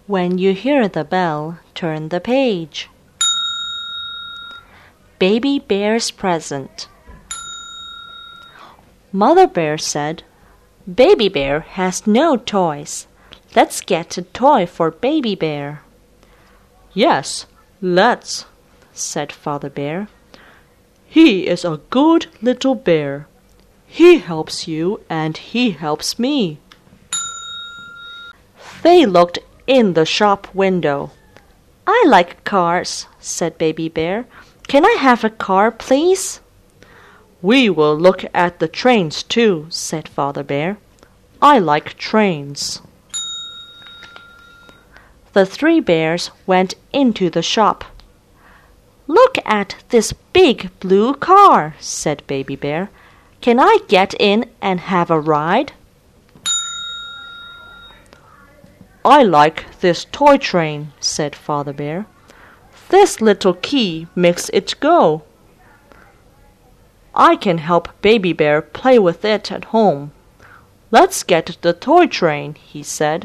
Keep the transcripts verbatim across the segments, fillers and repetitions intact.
When you hear the bell, turn the page. Baby Bear's present. Mother Bear said, Baby Bear has no toys. Let's get a toy for Baby Bear. Yes, let's, said Father Bear. He is a good little bear. He helps you and he helps me. They looked in the shop window. I like cars, said Baby Bear. Can I have a car, please? We will look at the trains too, said Father Bear. I like trains. The three bears went into the shop. Look at this big blue car, said Baby Bear. Can I get in and have a ride? I like this toy train, said Father Bear. This little key makes it go. I can help Baby Bear play with it at home. Let's get the toy train, he said.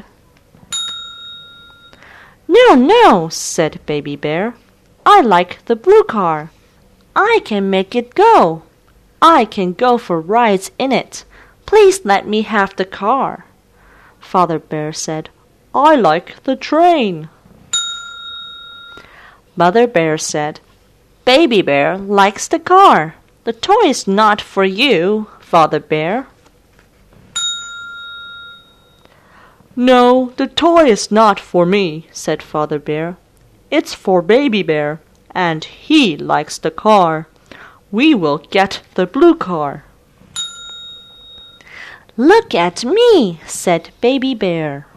No, no, said Baby Bear. I like the blue car. I can make it go. I can go for rides in it. Please let me have the car. Father Bear said, I like the train. Mother Bear said, Baby Bear likes the car. The toy is not for you, Father Bear. No, the toy is not for me, said Father Bear. It's for Baby Bear, and he likes the car. We will get the blue car. Look at me, said Baby Bear.